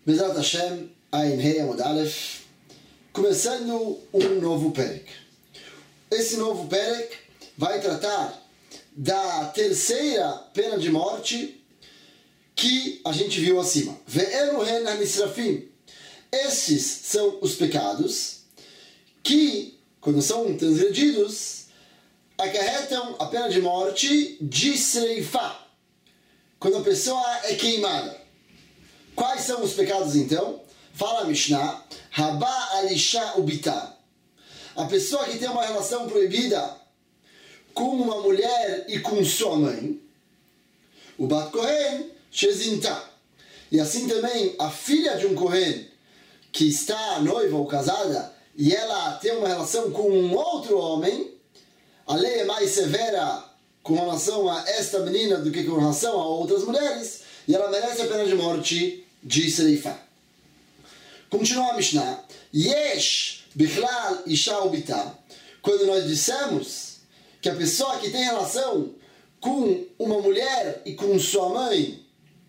Bezrat Hashem, Ayin Hei Amud Aleph, começando um novo Perek. Esse novo Perek vai tratar da terceira pena de morte que a gente viu acima. Ve'elu hen ha'nisrafim. Esses são os pecados que, quando são transgredidos, acarretam a pena de morte de Sreifá, quando a pessoa é queimada. Quais são os pecados então? Fala a Mishnah, Haba alisha ubita. A pessoa que tem uma relação proibida com uma mulher e com sua mãe, o Bat Kohen shezinta. E assim também a filha de um Kohen que está noiva ou casada e ela tem uma relação com um outro homem, a lei é mais severa com relação a esta menina do que com relação a outras mulheres, e ela merece a pena de morte de Sreifá. Continua a Mishnah. Yesh bichlal isha ubita. Quando nós dissemos que a pessoa que tem relação com uma mulher e com sua mãe,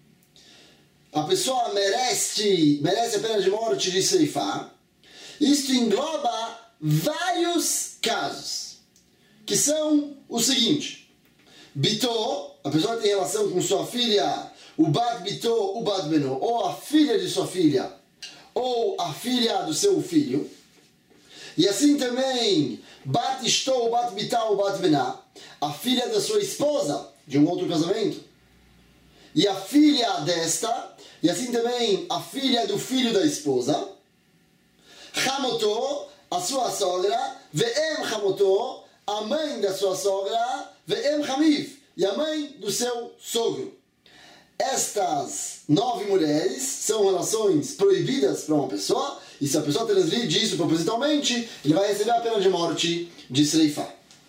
a pessoa merece a pena de morte de Sreifá, isto engloba vários casos, que são o seguinte: Bito, a pessoa que tem relação com sua filha, o Bat Bito, o Bat Beno, ou a filha de sua filha, ou a filha do seu filho. E assim também, Bat Ishto, o Bat Bita, o Bat Bená, a filha da sua esposa, de um outro casamento. E a filha desta, e assim também a filha do filho da esposa. Chamoto, a sua sogra, Ve'em Chamoto, a mãe da sua sogra, Ve'em Chamiv, e a mãe do seu sogro. Estas 9 mulheres são relações proibidas para uma pessoa, e se a pessoa transgride isso propositalmente, ele vai receber a pena de morte de Sreifá.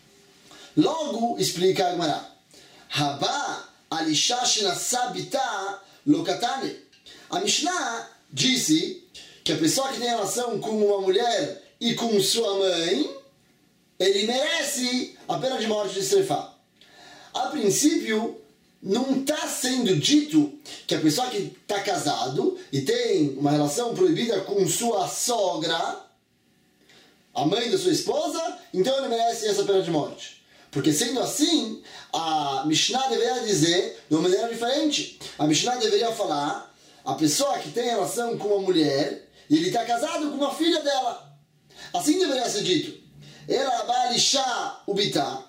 Logo, explica a Gemara, Haba alisha shenasa bita lokatane. A Mishnah disse que a pessoa que tem relação com uma mulher e com sua mãe, ele merece a pena de morte de Sreifá. A princípio, não está sendo dito que a pessoa que está casado e tem uma relação proibida com sua sogra, a mãe da sua esposa, então ele merece essa pena de morte. Porque sendo assim, a Mishnah deveria dizer de uma maneira diferente. A Mishnah deveria falar, a pessoa que tem relação com uma mulher e ele está casado com uma filha dela. Assim deveria ser dito. Ela vai alisha ubita.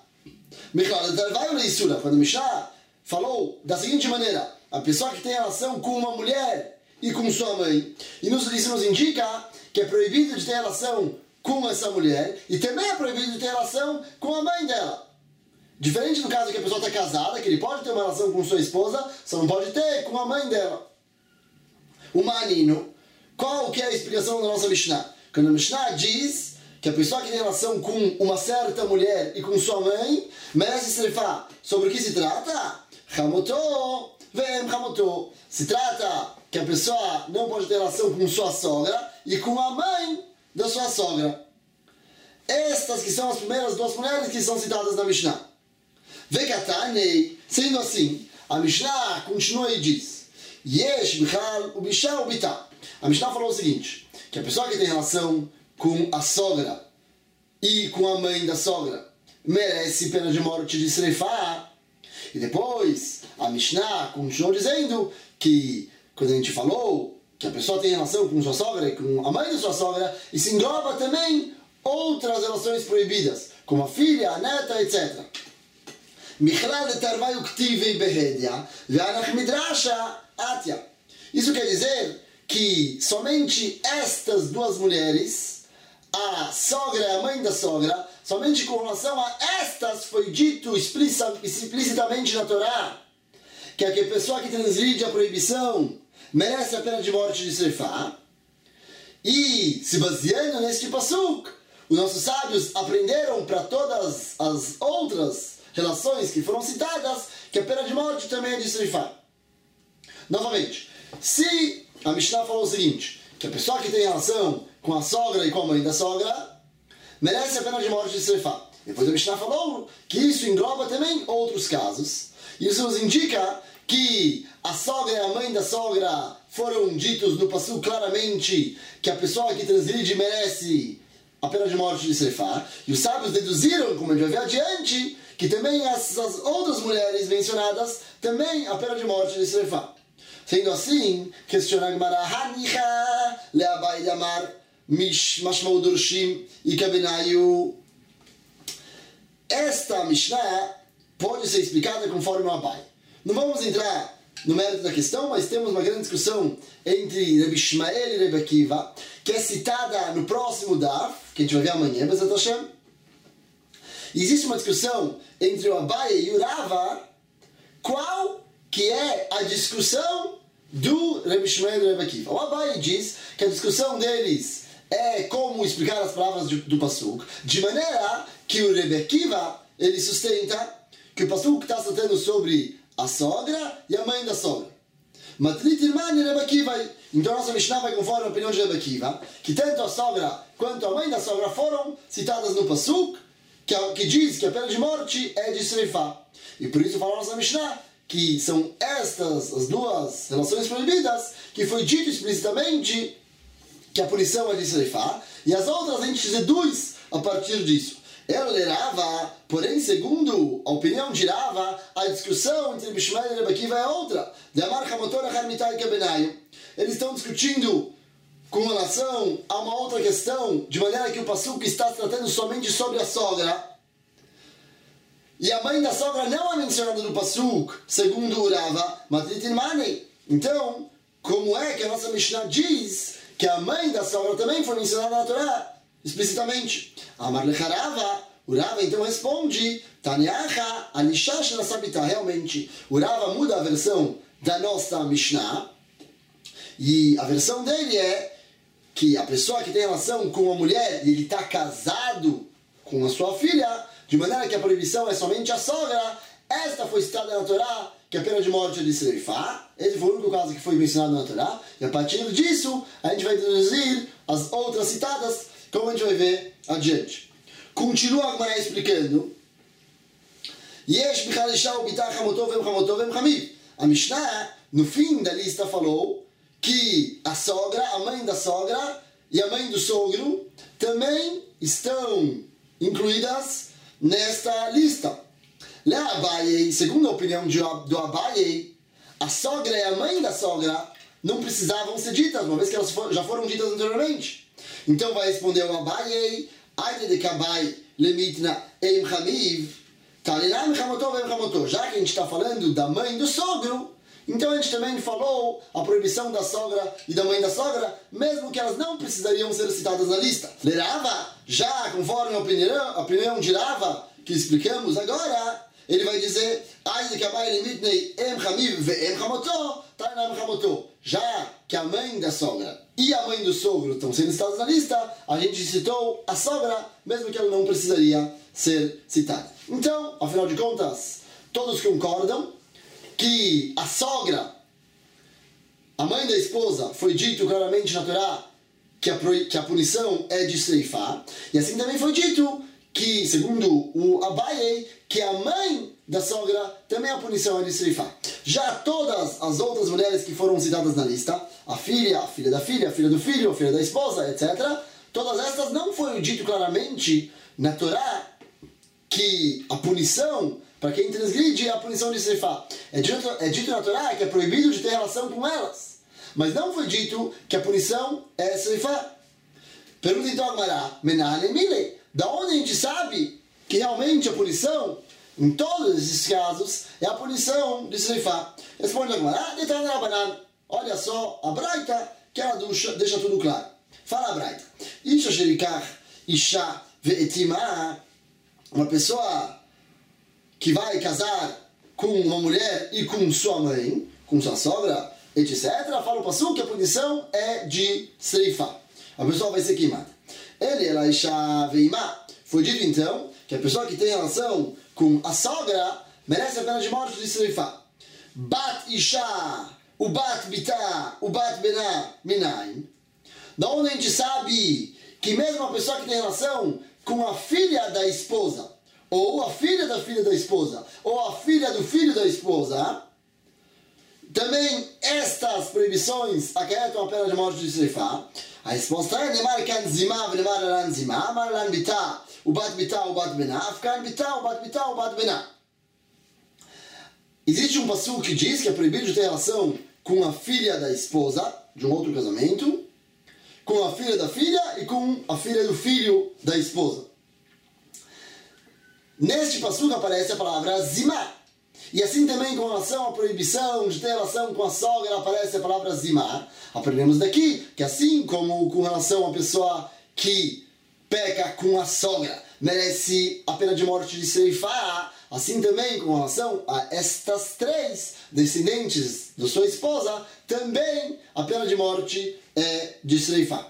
Quando a Mishnah falou da seguinte maneira, a pessoa que tem relação com uma mulher e com sua mãe, e isso nos indica que é proibido de ter relação com essa mulher, e também é proibido de ter relação com a mãe dela. Diferente do caso que a pessoa está casada, que ele pode ter uma relação com sua esposa, só não pode ter com a mãe dela. O Manino, qual que é a explicação da nossa Mishnah? Quando a Mishnah diz que a pessoa que tem relação com uma certa mulher e com sua mãe merece Sreifá, sobre o que se trata? Chamoto, vem Chamoto. Se trata que a pessoa não pode ter relação com sua sogra e com a mãe da sua sogra. Estas que são as primeiras 2 mulheres que são citadas na Mishnah. Vekatanei, sendo assim, a Mishnah continua e diz: Yesh bichal ubisha ubita. A Mishnah falou o seguinte, que a pessoa que tem relação com a sogra e com a mãe da sogra merece pena de morte de Sreifá. E depois a Mishnah continuou dizendo que quando a gente falou que a pessoa tem relação com sua sogra e com a mãe da sua sogra, isso engloba também outras relações proibidas, como a filha, a neta, etc. Isso quer dizer que somente estas 2 mulheres, a sogra e a mãe da sogra, somente com relação a estas foi dito explicitamente na Torá que a pessoa que transgride a proibição merece a pena de morte de Sreifá. E, se baseando neste pasuk, os nossos sábios aprenderam para todas as outras relações que foram citadas que a pena de morte também é de Sreifá. Novamente, se a Mishnah falou o seguinte, que a pessoa que tem relação com a sogra e com a mãe da sogra merece a pena de morte de Sreifá. Depois a Mishnah falou que isso engloba também outros casos. Isso nos indica que a sogra e a mãe da sogra foram ditos no Passuco claramente que a pessoa que transgride merece a pena de morte de Sreifá. E os sábios deduziram, como a gente vai ver adiante, que também as outras mulheres mencionadas, também a pena de morte de Sreifá. Sendo assim, questiona a Gemara, Hanicha le'abai damar mashmau dorshim e kabenayu. Esta Mishnah pode ser explicada conforme o Abai. Não vamos entrar no mérito da questão, mas temos uma grande discussão entre Rabbi Ishmael e Rabbi Akiva, que é citada no próximo Daf, que a gente vai ver amanhã, Bezat Hashem. E existe uma discussão entre o Abai e o Rava, qual que é a discussão do Rabbi Ishmael e Rabbi Akiva. O Abai diz que a discussão deles é como explicar as palavras do Pasuk, de maneira que o Rabbi Akiva, ele sustenta que o Pasuk está tratando sobre a sogra e a mãe da sogra. Matrit Irman e Rabbi Akiva. Então a nossa Mishnah vai conforme a opinião de Rabbi Akiva, que tanto a sogra quanto a mãe da sogra foram citadas no Pasuk, que diz que a pena de morte é de Sreifá. E por isso fala a nossa Mishnah que são estas as duas relações proibidas, que foi dito explicitamente que a punição é de Sreifá, e as outras a gente deduz a partir disso. Ele Rava, porém, segundo a opinião de Rava, a discussão entre Bishmael e Rabbi Akiva é outra. Eles estão discutindo com relação a uma outra questão, de maneira que o Pasuk está tratando somente sobre a sogra. E a mãe da sogra não é mencionada no Pasuk, segundo o Rava, Matrit Irmani. Então, como é que a nossa Mishnah diz que a mãe da sogra também foi mencionada na Torá, explicitamente? Amar lecharava, o Rava então responde, Taniacha, Anishash na Sabita. Realmente, o Rava muda a versão da nossa Mishnah, e a versão dele é que a pessoa que tem relação com uma mulher e ele está casado com a sua filha, de maneira que a proibição é somente a sogra, esta foi citada na Torá, que a pena de morte é de Sreifá. Esse foi o único caso que foi mencionado na Torá, e a partir disso a gente vai deduzir as outras citadas, como a gente vai ver adiante. Continua a Gemara explicando. A Mishnah, no fim da lista, falou que a sogra, a mãe da sogra e a mãe do sogro também estão incluídas nesta lista. Segundo a opinião do Abaye, a sogra e a mãe da sogra não precisavam ser ditas, uma vez que elas já foram ditas anteriormente. Então vai responder o Abaye, já que a gente está falando da mãe do sogro, então a gente também falou a proibição da sogra e da mãe da sogra, mesmo que elas não precisariam ser citadas na lista. Lerava, já conforme a opinião de Rava, que explicamos agora, ele vai dizer, já que a mãe da sogra e a mãe do sogro estão sendo citadas na lista, a gente citou a sogra, mesmo que ela não precisaria ser citada. Então, afinal de contas, todos concordam que a sogra, a mãe da esposa, foi dito claramente na Torá que a punição é de Sreifá, e assim também foi dito que, segundo o Abaye, que a mãe da sogra também a punição é de Sreifá. Já todas as outras mulheres que foram citadas na lista, a filha da filha, a filha do filho, a filha da esposa, etc., todas estas não foi dito claramente na Torá que a punição para quem transgride é a punição de Sreifá. É dito na Torá que é proibido de ter relação com elas, mas não foi dito que a punição é Sreifá. Pergunta então a Gemara, Menane Mile, da onde a gente sabe que realmente a punição, em todos esses casos, é a punição de Sreifá? Responde a Gemara, olha só, a Braita, que ela deixa tudo claro. Fala a Braita. Isha Sherikach, Isha Ve'etima, uma pessoa que vai casar com uma mulher e com sua mãe, com sua sogra, etc., fala o Passuco que a punição é de Sreifá. A pessoa vai ser queimada. Ela Isha Ve'ima. Foi dito então que a pessoa que tem relação com a sogra merece a pena de morte de Sreifá. Bat Isha, o Bat Bitá, o Bat Bená, Minaim. Da onde a gente sabe que mesmo a pessoa que tem relação com a filha da esposa, ou a filha da esposa, ou a filha do filho da esposa, também estas proibições acarretam a pena de morte de Sreifá? A resposta é Nemar kan zimá, vnemar lan zimá, amar lan bitá, ubat bitá, ubat bená, afkan bitá, ubat bená. Existe um passuco que diz que é proibido de ter relação com a filha da esposa de um outro casamento, com a filha da filha e com a filha do filho da esposa. Neste passuco aparece a palavra zimá. E assim também com relação à proibição de ter relação com a sogra aparece a palavra zimá. Aprendemos daqui que assim como com relação à pessoa que peca com a sogra merece a pena de morte de Sreifá, assim também com relação a estas três descendentes de sua esposa, também a pena de morte é de Sreifá.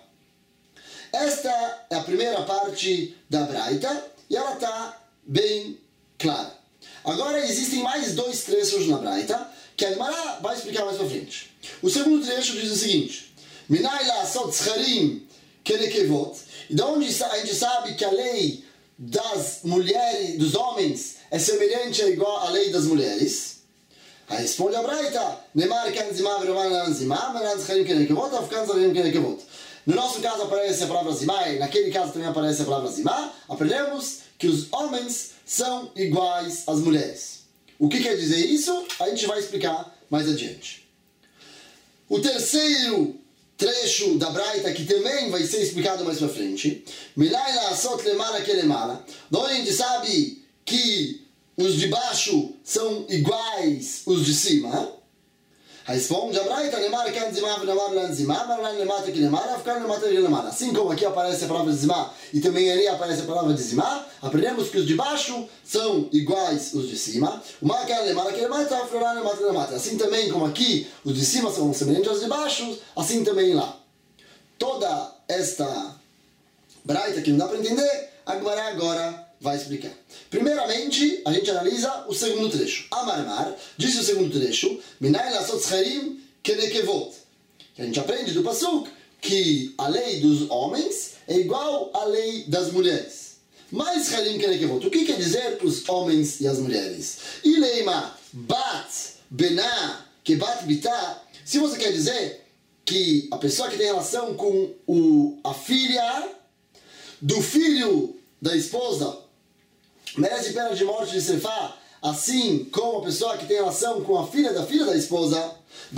Esta é a primeira parte da Braita e ela está bem clara. Agora existem mais dois trechos na Braita que a Gemara vai explicar mais para frente. O segundo trecho diz o seguinte: Minai la'asot zcharim kenekevot. E de onde a gente sabe que a lei das mulheres, dos homens, é semelhante a igual à lei das mulheres? Aí responde a Braita: Nemar kan zimá v'roman lan zimá, menan zcharim kenekevot, afkan zcharim kenekevot. No nosso caso aparece a palavra zimá, e naquele caso também aparece a palavra zimá. Aprendemos que os homens são iguais às mulheres. O que quer dizer isso? A gente vai explicar mais adiante. O terceiro trecho da Braita, que também vai ser explicado mais para frente, Milai la'asot lemala kelemala, onde a gente sabe que os de baixo são iguais os de cima. Responde a Braita: Nemar kan zimá v'nemar lan zimá, mar lan lemata que lemara, afkan lemata que lemara. Assim como aqui aparece a palavra zimá e também ali aparece a palavra de zimá, aprendemos que os de baixo são iguais os de cima. O mar kan lemara que lemata, afkan lemata que lemata. Assim também como aqui os de cima são semelhantes aos de baixo, assim também lá. Toda esta Braita que não dá para entender, a Gemara agora vai explicar. Primeiramente, a gente analisa o segundo trecho. Amarmar, diz o segundo trecho, Minai la'asot zcharim kenekevot. A gente aprende do pasuk que a lei dos homens é igual à lei das mulheres. Mas zcharim kenekevot, o que quer dizer os homens e as mulheres? Ileima bat bená kebat bitá. Se você quer dizer que a pessoa que tem relação com a filha do filho da esposa merece pena de morte de Sreifá, assim como a pessoa que tem relação com a filha da esposa,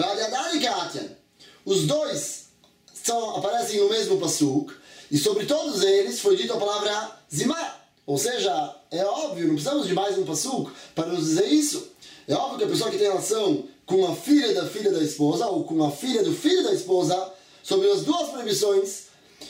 os dois aparecem no mesmo pasuk, e sobre todos eles foi dita a palavra zimá. Ou seja, é óbvio, não precisamos de mais um pasuk para nos dizer isso. É óbvio que a pessoa que tem relação com a filha da esposa, ou com a filha do filho da esposa, sobre as duas proibições,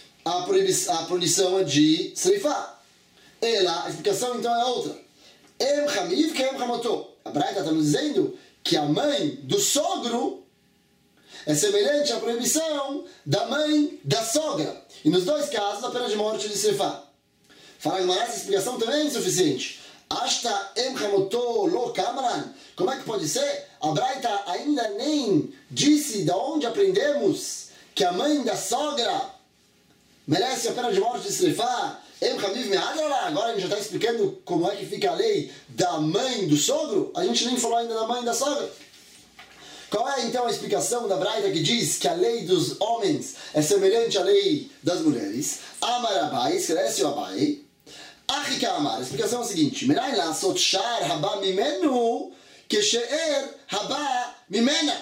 a proibição é de Sreifá. A explicação então é outra. Em Hamiv que em Hamoto. A Braita está nos dizendo que a mãe do sogro é semelhante à proibição da mãe da sogra. E nos dois casos a pena de morte de Sreifá. Fala Gemara, essa explicação também é insuficiente. Ashta em Hamoto lo kamran. Como é que pode ser? A Braita ainda nem disse de onde aprendemos que a mãe da sogra merece a pena de morte de Sreifá. Agora a gente já está explicando como é que fica a lei da mãe do sogro. A gente nem falou ainda da mãe da sogra. Qual é então a explicação da Braita que diz que a lei dos homens é semelhante à lei das mulheres? Amar Abai, escreve o Abai. Achika Amar, a explicação é a seguinte: Menai la'asot shar haba mimenu keshe'er haba mimena.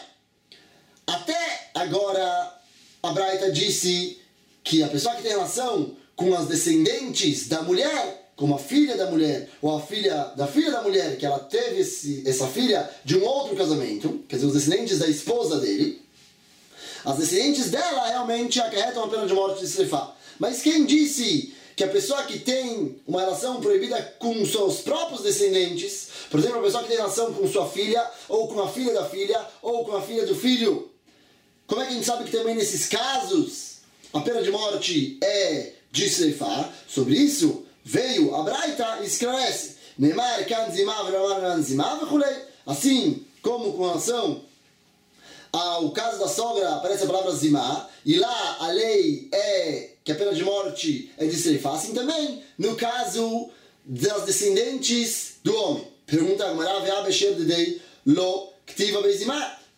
Até agora a Braita disse que a pessoa que tem relação com as descendentes da mulher, como a filha da mulher, ou a filha da mulher, que ela teve essa filha de um outro casamento, quer dizer, os descendentes da esposa dele, as descendentes dela realmente acarretam a pena de morte de Sreifá. Mas quem disse que a pessoa que tem uma relação proibida com seus próprios descendentes, por exemplo, a pessoa que tem relação com sua filha, ou com a filha da filha, ou com a filha do filho, como é que a gente sabe que também nesses casos a pena de morte é de Sreifá? Sobre isso veio a Braita e esclarece: Nemar kan zimá v'nemar lan zimá v'chulei. Assim como com relação ao caso da sogra aparece a palavra zimá, e lá a lei é que a pena de morte é de Sreifá, assim também no caso das descendentes do homem. Pergunta a Gemara: Ve'ah besher dedei lo ktiva bezimá.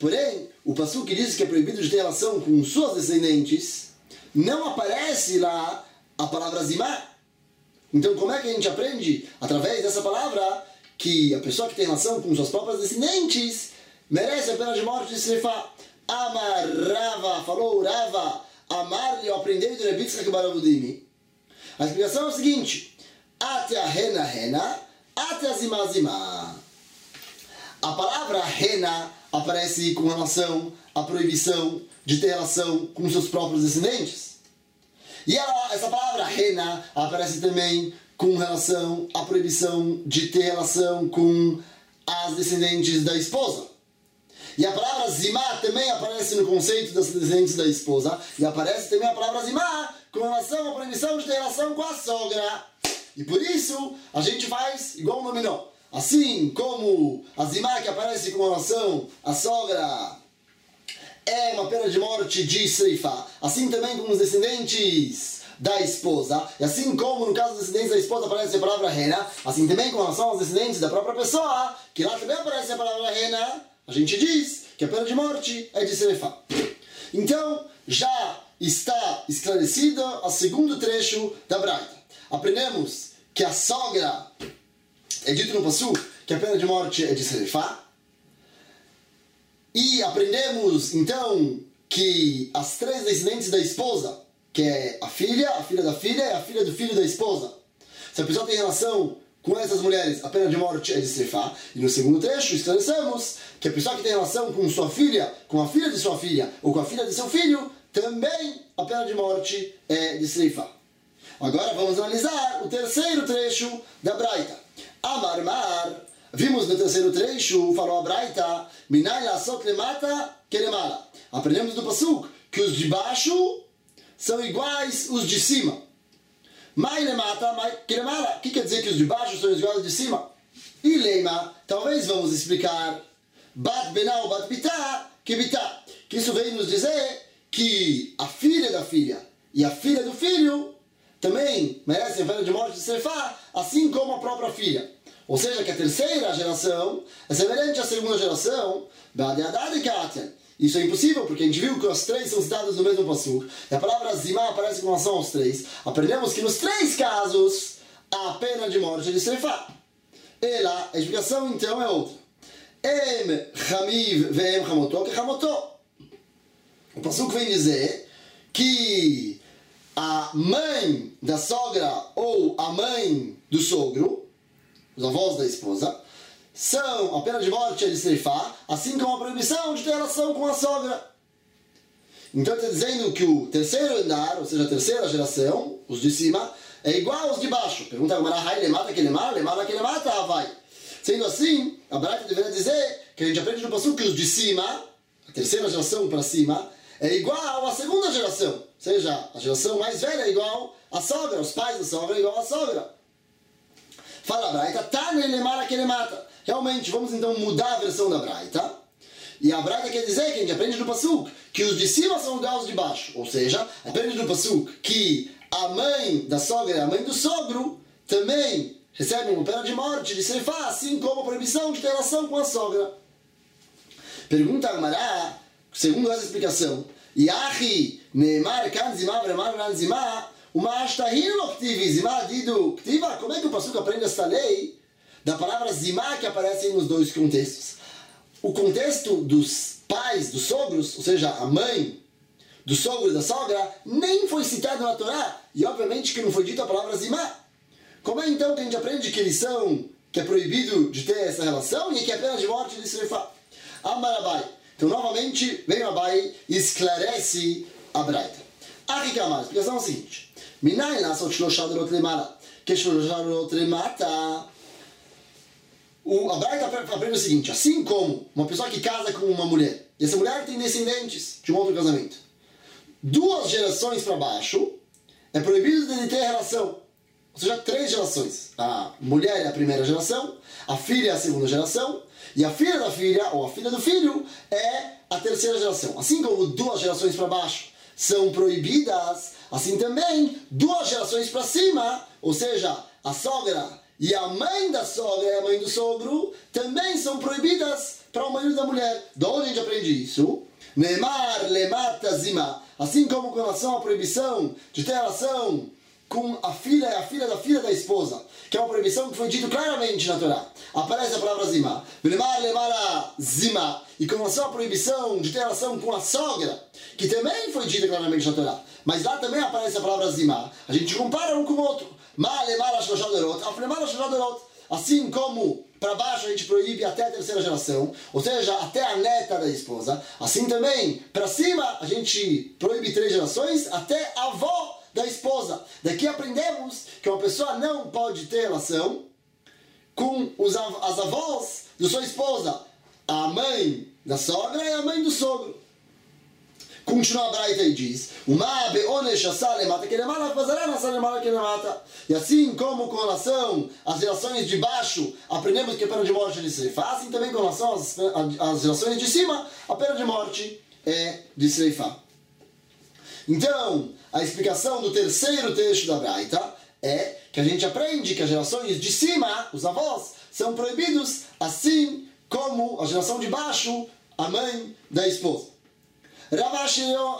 Porém, o Passuc que diz que é proibido de ter relação com suas descendentes, não aparece lá a palavra zimá. Então, como é que a gente aprende, através dessa palavra, que a pessoa que tem relação com suas próprias descendentes merece a pena de morte de Srifá? Amar Rava, falou Rava, amar eu aprendi do Rebbe Yitzchak bar Avodimi. A explicação é o seguinte: até a rena, até a zimá. A palavra rena aparece com relação à proibição de ter relação com seus próprios descendentes. E essa palavra rena aparece também com relação à proibição de ter relação com as descendentes da esposa. E a palavra zimá também aparece no conceito das descendentes da esposa. E aparece também a palavra zimá com relação à proibição de ter relação com a sogra. E por isso a gente faz igual o nominó. Assim como a zimá que aparece com relação à sogra é uma pena de morte de Srifá, assim também com os descendentes da esposa, e assim como no caso dos descendentes da esposa aparece a palavra rena, assim também com relação aos descendentes da própria pessoa, que lá também aparece a palavra rena, a gente diz que a pena de morte é de Srifá. Então, já está esclarecido o segundo trecho da Braita. Aprendemos que a sogra, é dito no Passuc que a pena de morte é de Srifá. E aprendemos, então, que as três descendentes da esposa, que é a filha da filha e a filha do filho da esposa, se a pessoa tem relação com essas mulheres, a pena de morte é de Srifá. E no segundo trecho, esclarecemos que a pessoa que tem relação com sua filha, com a filha de sua filha ou com a filha de seu filho, também a pena de morte é de Srifá. Agora vamos analisar o terceiro trecho da Braita. Amar. Vimos no terceiro trecho, falou a Braita, Minai lasot lemata kelemala. Aprendemos do Passuc que os de baixo são iguais os de cima. Mai lemata, mai kelemala. O que quer dizer que os de baixo são iguais aos de cima? E leima, talvez vamos explicar, bat benau bat bitá que bitá. Que isso vem nos dizer que a filha da filha e a filha do filho também merecem a pena de morte de Srifá, assim como a própria filha. Ou seja, que a terceira geração é semelhante à segunda geração. Isso é impossível, porque a gente viu que as três são citadas no mesmo Passuc. E a palavra zimá aparece com relação aos três. Aprendemos que nos três casos a pena de morte é de Srifá. E lá, a explicação então é outra. Em chamiv ve'em chamotó que chamotó. O Passuc vem dizer que a mãe da sogra ou a mãe do sogro, os avós da esposa, são a pena de morte de Srifá, assim como a proibição de ter relação com a sogra. Então está dizendo que o terceiro andar, ou seja, a terceira geração, os de cima, é igual aos de baixo. Pergunta como era, lemata que lemata, vai. Sendo assim, a Braita deveria dizer que a gente aprende no Passuc que os de cima, a terceira geração para cima, é igual à segunda geração. Ou seja, a geração mais velha é igual à sogra, os pais da sogra é igual à sogra. Fala a Braita, Tane lemara que lemata. Realmente, vamos então mudar a versão da Braita. E a Braita quer dizer que a gente aprende no Passuc que os de cima são iguais aos de baixo. Ou seja, aprende no Passuc que a mãe da sogra e a mãe do sogro também recebem uma pena de morte de Srifá, assim como a proibição de ter relação com a sogra. Pergunta a Gemara, segundo essa explicação, Yahi neemar kan zimá vremar nan zimá. Como é que o Passuc aprende esta lei da palavra zimá que aparece nos dois contextos? O contexto dos pais, dos sogros, ou seja, a mãe do sogro e da sogra, nem foi citado na Torá. E obviamente que não foi dita a palavra zimá. Como é então que a gente aprende que eles são, que é proibido de ter essa relação e que é pena de morte de Srifá? Amarabai. Então novamente vem o Abai e esclarece a Braita. A explicação é a seguinte. Minai lasot shlosha dorot lemala, que shlosha dorot lemata. A Braita aprende o seguinte: assim como uma pessoa que casa com uma mulher, e essa mulher tem descendentes de um outro casamento, 2 gerações para baixo, é proibido de ter relação. Ou seja, 3 gerações. A mulher é a primeira geração, a filha é a segunda geração, e a filha da filha, ou a filha do filho, é a terceira geração. Assim como 2 gerações para baixo são proibidas, assim também 2 gerações para cima, ou seja, a sogra e a mãe da sogra e a mãe do sogro também são proibidas para o marido da mulher. De onde a gente aprende isso? Neemar lemata zima. Assim como com relação à proibição de ter relação com a filha e a filha da esposa, que é uma proibição que foi dito claramente na Torá. Aparece a palavra zima. Neemar lemara zima. E com relação à proibição de ter relação com a sogra, que também foi dita claramente na Torá. Mas lá também aparece a palavra zima. A gente compara um com o outro. Assim como para baixo a gente proíbe até a terceira geração, ou seja, até a neta da esposa, assim também para cima a gente proíbe 3 gerações até a avó da esposa. Daqui aprendemos que uma pessoa não pode ter relação com as avós da sua esposa, a mãe da sogra e a mãe do sogro. Continua a Braita e diz: e assim como com relação às gerações de baixo aprendemos que a pena de morte é de Sreifá, assim também com relação às gerações de cima a pena de morte é de Sreifá. Então, a explicação do terceiro trecho da Braita é que a gente aprende que as gerações de cima, os avós, são proibidos, assim como a geração de baixo, a mãe da esposa. Ravashi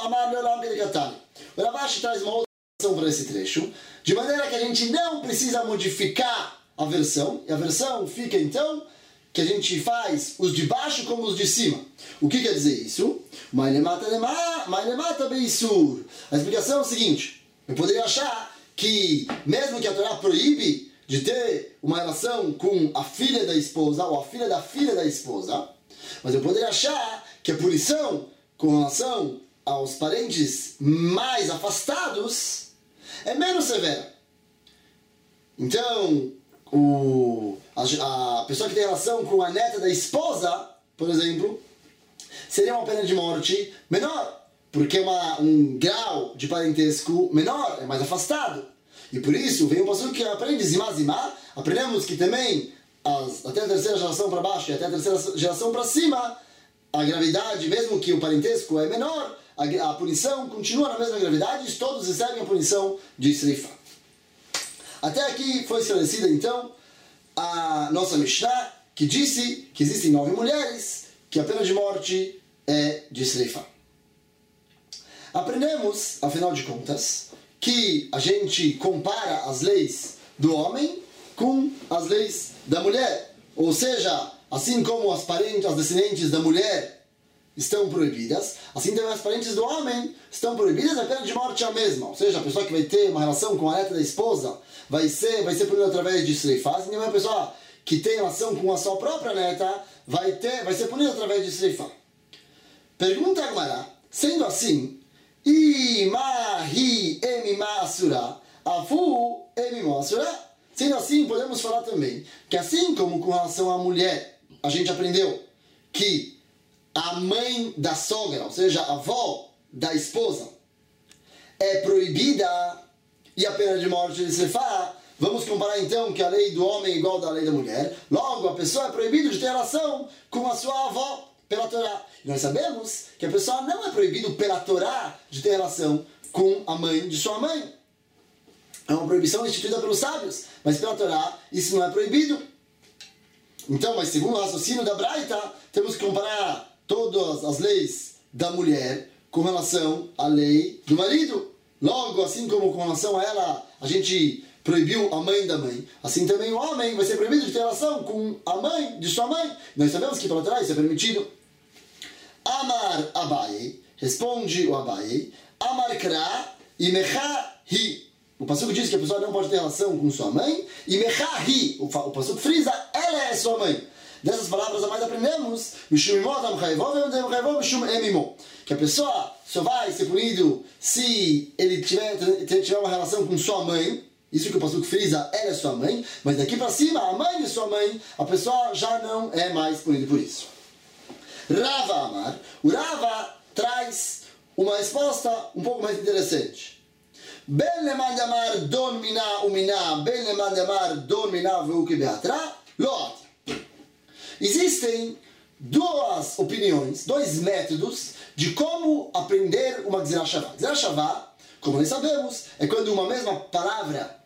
traz uma outra versão para esse trecho, de maneira que a gente não precisa modificar a versão, e a versão fica então que a gente faz os de baixo como os de cima. O que quer dizer isso? A explicação é o seguinte: eu poderia achar que, mesmo que a Torá proíbe de ter uma relação com a filha da esposa ou a filha da esposa, mas eu poderia achar que a punição com relação aos parentes mais afastados é menos severa. Então, a pessoa que tem relação com a neta da esposa, por exemplo, seria uma pena de morte menor, porque um grau de parentesco menor, é mais afastado. E por isso, vem um passuco que aprende zimá, aprendemos que também até a terceira geração para baixo e até a terceira geração para cima, a gravidade, mesmo que o parentesco é menor, a punição continua na mesma gravidade e todos recebem a punição de Sreifá. Até aqui foi esclarecida então a nossa Mishnah, que disse que existem 9 mulheres, que a pena de morte é de Sreifá. Aprendemos, afinal de contas, que a gente compara as leis do homem com as leis da mulher. Ou seja, assim como as descendentes da mulher estão proibidas, assim também as parentes do homem estão proibidas, a pena de morte é a mesma. Ou seja, a pessoa que vai ter uma relação com a neta da esposa vai ser punida através de Sreifá, assim também a pessoa que tem relação com a sua própria neta vai ser punida através de Sreifá. Pergunta a Gemara: sendo assim, sendo assim, podemos falar também que assim como com relação à mulher, a gente aprendeu que a mãe da sogra, ou seja, a avó da esposa, é proibida e a pena de morte de Sreifá, vamos comparar então que a lei do homem é igual à lei da mulher. Logo, a pessoa é proibida de ter relação com a sua avó pela Torá. E nós sabemos que a pessoa não é proibida pela Torá de ter relação com a mãe de sua mãe. É uma proibição instituída pelos sábios, mas pela Torá isso não é proibido. Então, mas segundo o raciocínio da Braita, temos que comparar todas as leis da mulher com relação à lei do marido. Logo, assim como com relação a ela, a gente proibiu a mãe da mãe, assim também o homem vai ser proibido de ter relação com a mãe de sua mãe. Nós sabemos que pela Torá isso é permitido. Amar Abaye, responde o Abaye, Amar Kra e Mecha Hi. O passuco diz que a pessoa não pode ter relação com sua mãe, e Mecha Hi, o passuco frisa, ela é sua mãe. Dessas palavras a mais aprendemos que a pessoa só vai ser punido se ele tiver uma relação com sua mãe. Isso que o passuco frisa, ela é sua mãe, mas daqui para cima, a mãe de sua mãe, a pessoa já não é mais punido por isso. Rava Amar, o Rava traz uma resposta um pouco mais interessante. Ben leman damar don mina umina, ben leman damar don mina veuke beatra, loat. Existem 2 opiniões, 2 métodos de como aprender uma Gzerah Shavá. Gzerah Shavá, como nós sabemos, é quando uma mesma palavra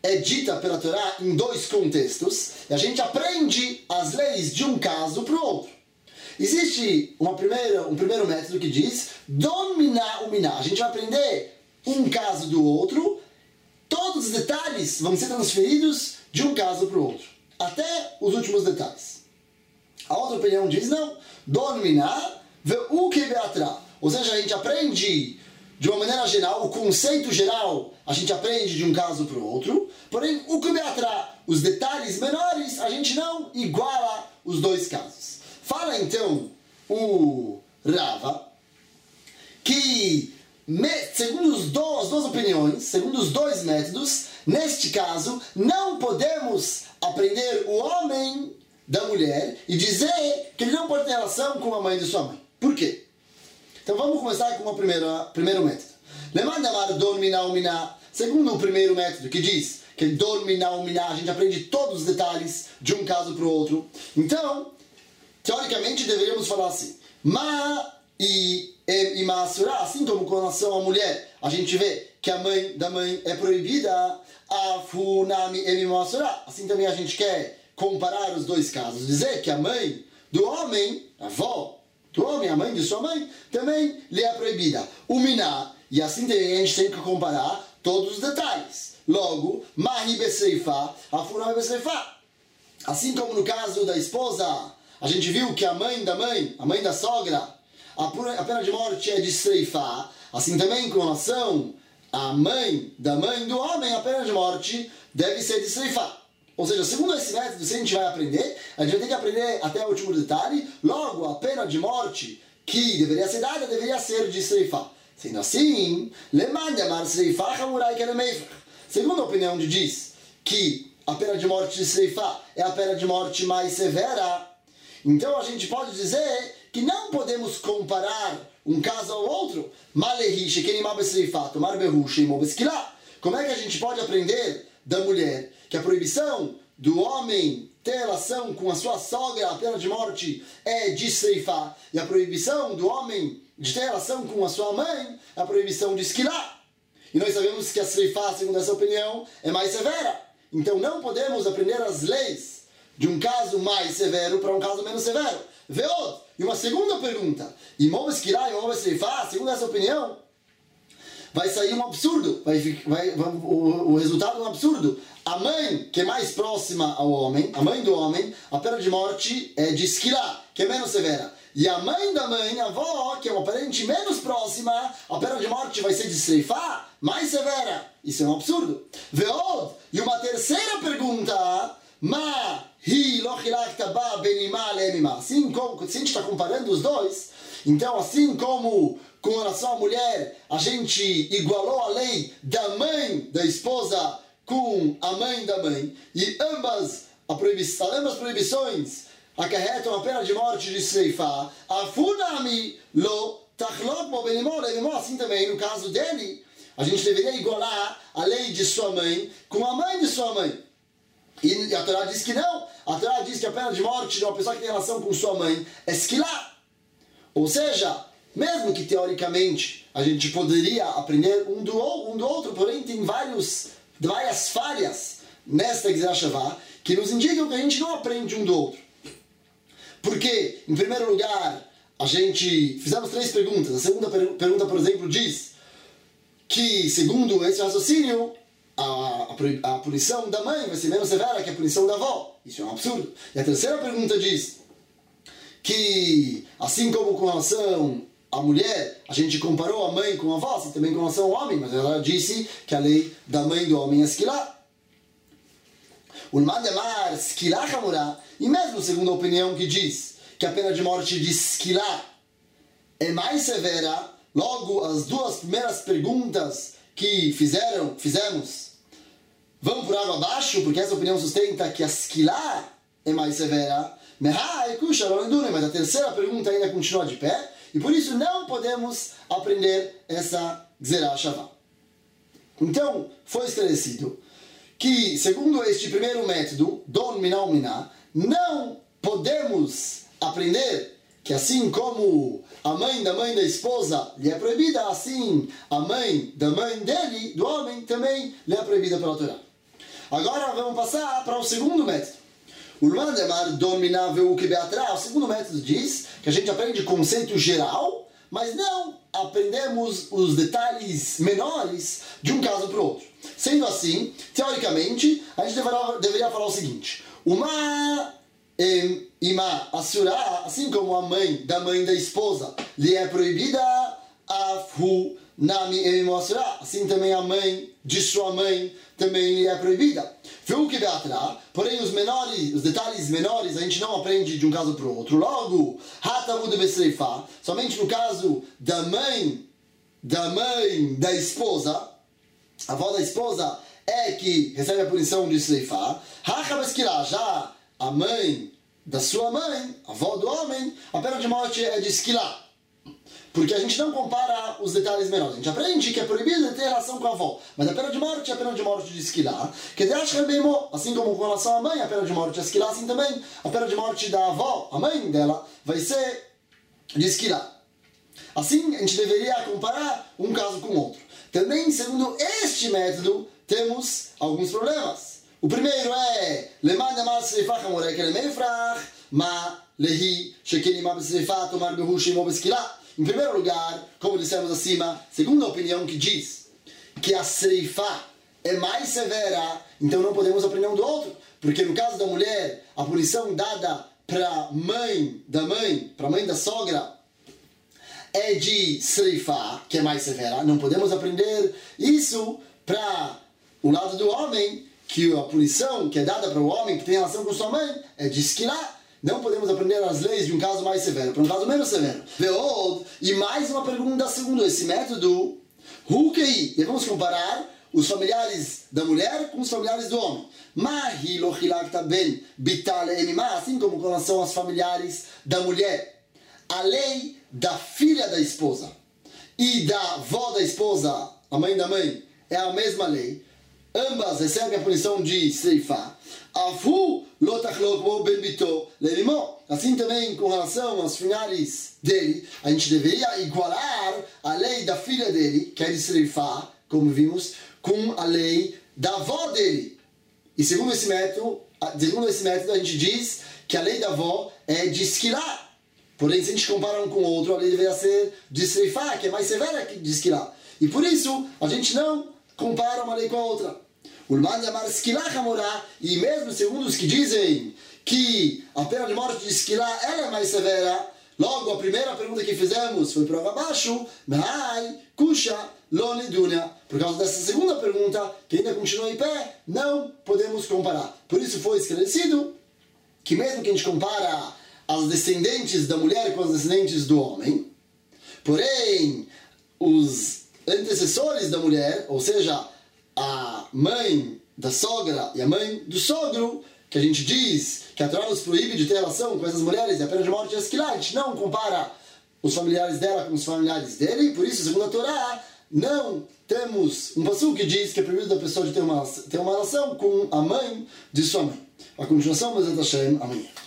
é dita pela Torá em dois contextos, e a gente aprende as leis de um caso para o outro. Existe um primeiro método que diz dominar o miná. A gente vai aprender um caso do outro, todos os detalhes vão ser transferidos de um caso para o outro, até os últimos detalhes. A outra opinião diz não, dominar o que beatra. Ou seja, a gente aprende de uma maneira geral, o conceito geral a gente aprende de um caso para o outro, porém o que beatra, os detalhes menores, a gente não iguala os dois casos. Fala então o Rava que, segundo as duas opiniões, segundo os dois métodos, neste caso, não podemos aprender o homem da mulher e dizer que ele não pode ter relação com a mãe de sua mãe. Por quê? Então vamos começar com o primeiro método. Lemandamar dominar o miná. Segundo o primeiro método, que diz que dominar o miná, a gente aprende todos os detalhes de um caso para o outro. Então, teoricamente, deveríamos falar assim. Ma e Masura, assim como com relação à mulher, a gente vê que a mãe da mãe é proibida. Afunami e Masura. Assim também a gente quer comparar os dois casos. Dizer que a mãe do homem, a avó do homem, a mãe de sua mãe, também lhe é proibida. O miná, e assim também a gente tem que comparar todos os detalhes. Logo, Mahi Besreifa, Afunami Besreifa. Assim como no caso da esposa, a gente viu que a mãe da sogra, a pena de morte é de Sreifa. Assim também com relação à mãe do homem, a pena de morte deve ser de Sreifa. Ou seja, segundo esse método, se a gente vai aprender, a gente vai ter que aprender até o último detalhe. Logo, a pena de morte que deveria ser dada, deveria ser de Sreifa. Sendo assim, segundo a opinião de diz que a pena de morte de Sreifa é a pena de morte mais severa, então a gente pode dizer que não podemos comparar um caso ao outro. Como é que a gente pode aprender da mulher que a proibição do homem ter relação com a sua sogra, a pena de morte é de Sreifa, e a proibição do homem de ter relação com a sua mãe é a proibição de Esquilá? E nós sabemos que a Sreifa, segundo essa opinião, é mais severa. Então não podemos aprender as leis de um caso mais severo para um caso menos severo. Veod. E uma segunda pergunta. Imov Esquilá e Imov Sreifa, segundo essa opinião, vai sair um absurdo. O resultado é um absurdo. A mãe, que é mais próxima ao homem, a mãe do homem, a pena de morte é de Esquilá, que é menos severa. E a mãe da mãe, a avó, que é uma parente menos próxima, a pena de morte vai ser de Sreifa, mais severa. Isso é um absurdo. Veod. E uma terceira pergunta. Assim como, se a gente está comparando os dois, então assim como com relação à mulher, a gente igualou a lei da mãe da esposa com a mãe da mãe, e ambas proibições acarretam a pena de morte de Sreifa. Afunami lo tachlok bo benimol, assim também no caso dele, a gente deveria igualar a lei de sua mãe com a mãe de sua mãe. E a Torá diz que não. A Torá diz que a pena de morte de uma pessoa que tem relação com sua mãe é esquilá. Ou seja, mesmo que teoricamente a gente poderia aprender um do outro, porém tem várias falhas nesta Gzerah Shavá que nos indicam que a gente não aprende um do outro. Porque, em primeiro lugar, fizemos 3 perguntas. A segunda pergunta, por exemplo, diz que, segundo esse raciocínio, a punição da mãe vai ser menos severa que a punição da avó. Isso é um absurdo. E a terceira pergunta diz que, assim como com relação à mulher, a gente comparou a mãe com a avó, assim também com relação ao homem, mas ela disse que a lei da mãe do homem é esquilá. E mesmo segundo a opinião que diz que a pena de morte de esquilá é mais severa, logo as 2 primeiras perguntas que fizemos vão por água abaixo, porque essa opinião sustenta que a esquilá é mais severa, mas a terceira pergunta ainda continua de pé, e por isso não podemos aprender essa Gzerah Shavá. Então, foi esclarecido que, segundo este primeiro método, Don Miná Miná, não podemos aprender que assim como a mãe da esposa lhe é proibida, assim a mãe da mãe dele, do homem, também lhe é proibida pela Torá. Agora vamos passar para o segundo método. O segundo método diz que a gente aprende conceito geral, mas não aprendemos os detalhes menores de um caso para o outro. Sendo assim, teoricamente, a gente deveria falar o seguinte: uma imá assurá, assim como a mãe da esposa lhe é proibida, afhu nami emo assurá, assim também a mãe de sua mãe também lhe é proibida. Porém, os detalhes menores a gente não aprende de um caso para o outro. Logo, somente no caso da mãe da esposa, a avó da esposa é que recebe a punição de Sreifá. Já a mãe da sua mãe, a avó do homem, a pena de morte é de esquilá. Porque a gente não compara os detalhes menores. A gente aprende que é proibido ter relação com a avó. Mas a pena de morte é a pena de morte de esquilá. Assim como com relação à mãe, a pena de morte é esquilá, assim também a pena de morte da avó, a mãe dela, vai ser de esquilá. Assim, a gente deveria comparar um caso com o outro. Também, segundo este método, temos alguns problemas. O primeiro é em primeiro lugar, como dissemos acima, segundo a opinião que diz que a Sreifá é mais severa, então não podemos aprender um do outro, porque no caso da mulher, a punição dada para a mãe da sogra, é de Sreifá, que é mais severa. Não podemos aprender isso para o lado do homem, que a punição que é dada para o homem que tem relação com sua mãe é de esquilá. Não podemos aprender as leis de um caso mais severo para um caso menos severo. E mais uma pergunta segundo esse método. E vamos comparar os familiares da mulher com os familiares do homem. Assim como com relação aos familiares da mulher. A lei da filha da esposa e da avó da esposa, a mãe da mãe, é a mesma lei. Ambas recebem a punição de Sreifá. Assim também com relação aos familiares dele, a gente deveria igualar a lei da filha dele, que é de Sreifá, como vimos, com a lei da avó dele. E segundo esse método, a gente diz que a lei da avó é de esquilá. Porém, se a gente compara um com o outro, a lei deveria ser de Sreifá, que é mais severa que de esquilá. E por isso, a gente não compara uma lei com a outra. E mesmo segundo os que dizem que a pena de morte de esquilá ela é mais severa, logo a primeira pergunta que fizemos foi prova abaixo, por causa dessa segunda pergunta, que ainda continua em pé, não podemos comparar. Por isso foi esclarecido que mesmo que a gente compara as descendentes da mulher com as descendentes do homem, porém, os antecessores da mulher, ou seja, a mãe da sogra e a mãe do sogro, que a gente diz que a Torá nos proíbe de ter relação com essas mulheres e a pena de morte é esquilá, a gente não compara os familiares dela com os familiares dele, por isso, segundo a Torá, não temos um passuco que diz que é proibido da pessoa de ter uma relação com a mãe de sua mãe. A continuação, Bezat Hashem, amanhã.